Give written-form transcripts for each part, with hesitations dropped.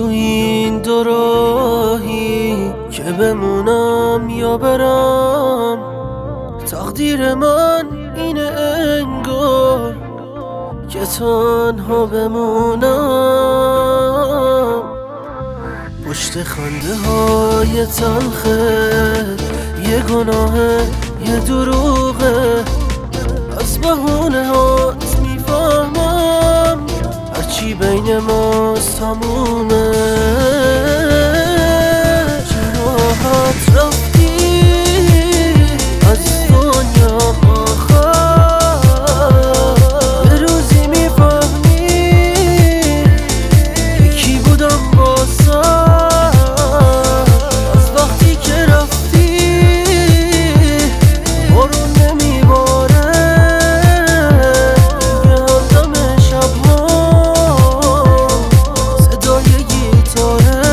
تو این دو راهی که بمونم یا برم، تقدیر من اینه انگار که تنها بمونم. پشت خنده های تلخه یه گناهه یه دروغه، از بهونه هات میفهمم هرچی بین ماست تمومه. چرا راحت رفتی از دنیا آخر، یه روزی میفهمی یکی بودم باسم. از وقتی که رفتی بارون نمیباره، دیگه همدم شبها صدای گیتاره.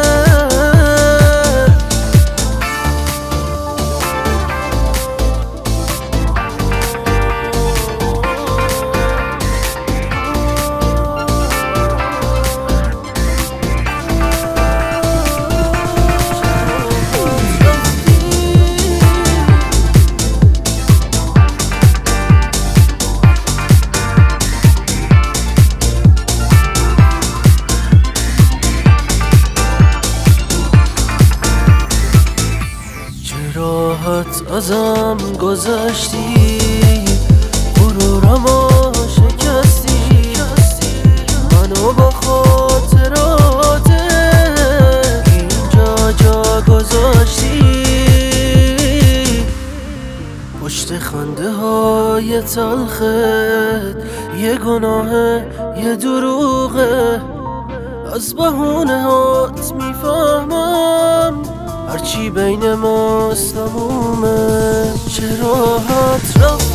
راحت ازم گذشتی، غرورمو شکستی، منو با خاطرات اینجا جا گذاشتی. پشت خنده های تلخت یه گناهه یه دروغه، از بهونه هات میفهمم هرچی بین ماست تمومه. چرا راحت رفتی